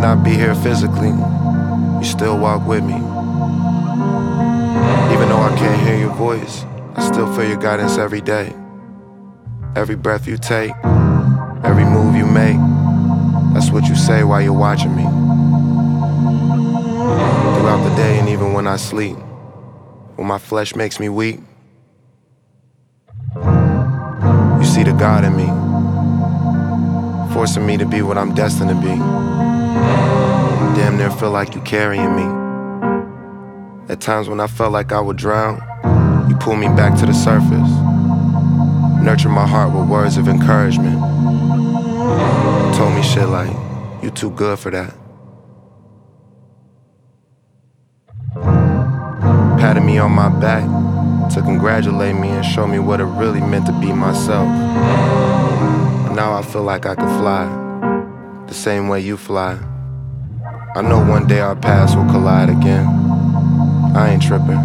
not be here physically, you still walk with me. Even though I can't hear your voice, I still feel your guidance every day. Every breath you take, every move you make, that's what you say while you're watching me. Throughout the day and even when I sleep, when my flesh makes me weak, you see the God in me, forcing me to be what I'm destined to be. Damn near feel like you carrying me. At times when I felt like I would drown, you pull me back to the surface, nurture my heart with words of encouragement. You told me shit like, you too good for that. Patted me on my back to congratulate me and show me what it really meant to be myself. And now I feel like I could fly, the same way you fly. I know one day our paths will collide again. I ain't tripping.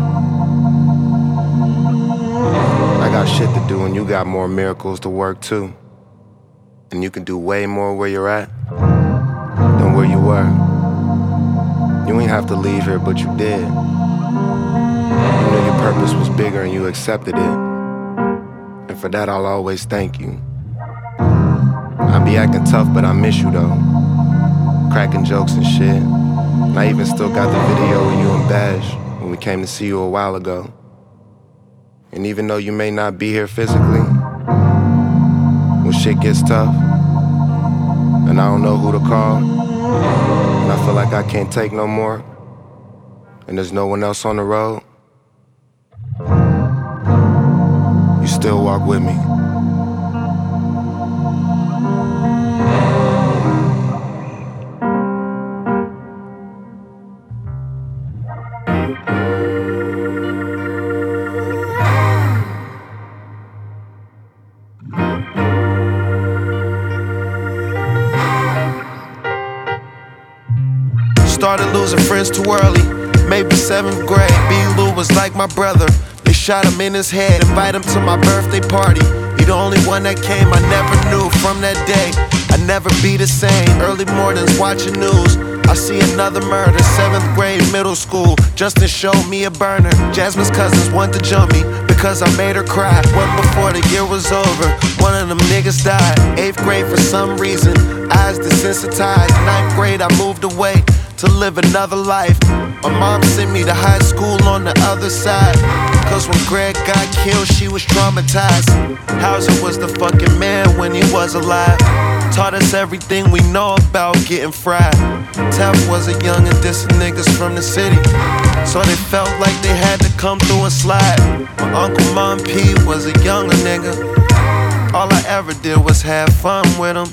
I got shit to do and you got more miracles to work too. And you can do way more where you're at than where you were. You ain't have to leave here, but you did. You knew your purpose was bigger and you accepted it. And for that I'll always thank you. I be acting tough, but I miss you though. Cracking jokes and shit. And I even still got the video with you and Bash when we came to see you a while ago. And even though you may not be here physically, when shit gets tough and I don't know who to call, and I feel like I can't take no more, and there's no one else on the road, you still walk with me. Started losing friends too early, maybe 7th grade. B-Lou was like my brother. They shot him in his head, invite him to my birthday party. He the only one that came, I never knew from that day I'd never be the same. Early mornings watching news, I see another murder. 7th grade, middle school, Justin showed me a burner. Jasmine's cousins wanted to jump me because I made her cry. One before the year was over, one of them niggas died. 8th grade for some reason, eyes desensitized. 9th grade I moved away to live another life. My mom sent me to high school on the other side, cause when Greg got killed she was traumatized. Hauser was the fucking man when he was alive. Taught us everything we know about getting fried. Tef was a young and dissing niggas from the city, so they felt like they had to come through and slide. My uncle Mom P was a younger nigga. All I ever did was have fun with him.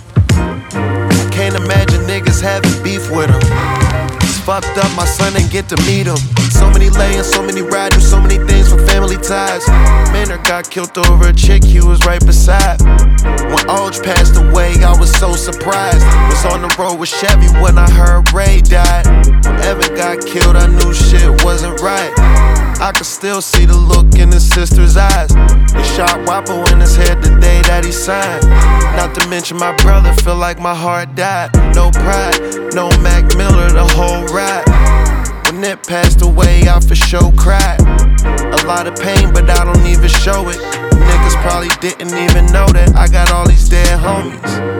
I can't imagine niggas having beef with him. It's fucked up, my son didn't get to meet him. So many layers, so many rides, do so many things for family ties. Manor got killed over a chick he was right beside. When Oj passed away, I was so surprised. Was on the road with Chevy when I heard Ray died. When Evan got killed, I knew shit wasn't right. I could still see the look in his sister's eyes. They shot Wapo in his head the day that he signed. Not to mention my brother, feel like my heart died. No pride, no Mac Miller, the whole ride. When Nip passed away, I for sure cried. A lot of pain, but I don't even show it. Niggas probably didn't even know that I got all these dead homies.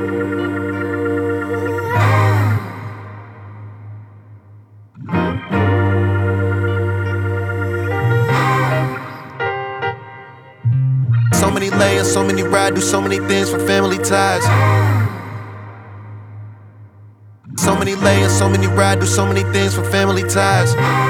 So many layers, so many rides, do so many things for family ties. So many layers, so many rides, do so many things for family ties.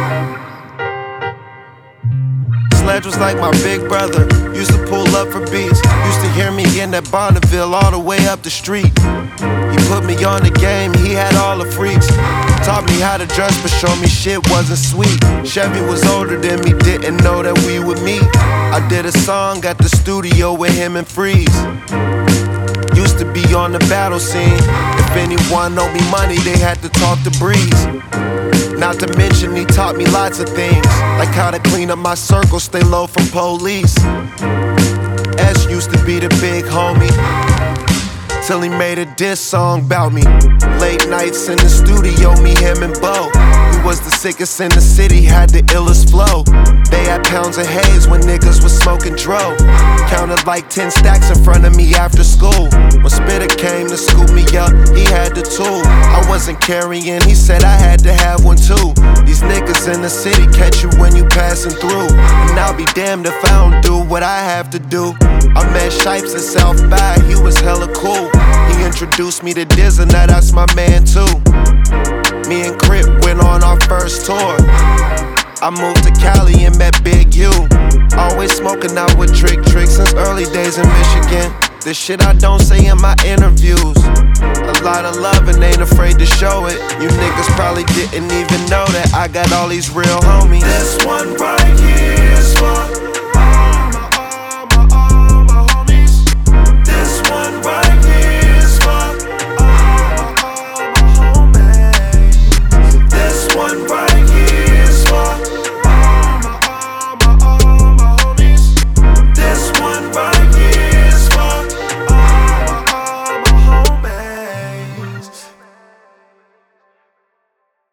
Sledge was like my big brother, used to pull up for beats. Used to hear me in that Bonneville all the way up the street. He put me on the game, he had all the freaks. Taught me how to dress, but showed me shit wasn't sweet. Chevy was older than me, didn't know that we would meet. I did a song at the studio with him and Freeze. Used to be on the battle scene. If anyone owed me money, they had to talk to Breeze. Not to mention he taught me lots of things, like how to clean up my circle, stay low from police. S used to be the big homie. till he made a diss song about me. Late nights in the studio, me, him, and Bo. He was the sickest in the city, had the illest flow. They had pounds of haze when niggas was smoking dro. Counted like 10 stacks in front of me after school. When Spitter came to scoop me up, he had the tool. I wasn't carrying, he said I had to have one too. These niggas in the city catch you when you passing through, and I'll be damned if I don't do what I have to do. I met Shipes at South by, he was hella cool. He introduced me to Diz, and now that's my man too. Me and Crip went on our first tour. I moved to Cali and met Big U. Always smoking out with Trick since early days in Michigan. This shit I don't say in my interviews. A lot of love and ain't afraid to show it. You niggas probably didn't even know that I got all these real homies. This one right here is for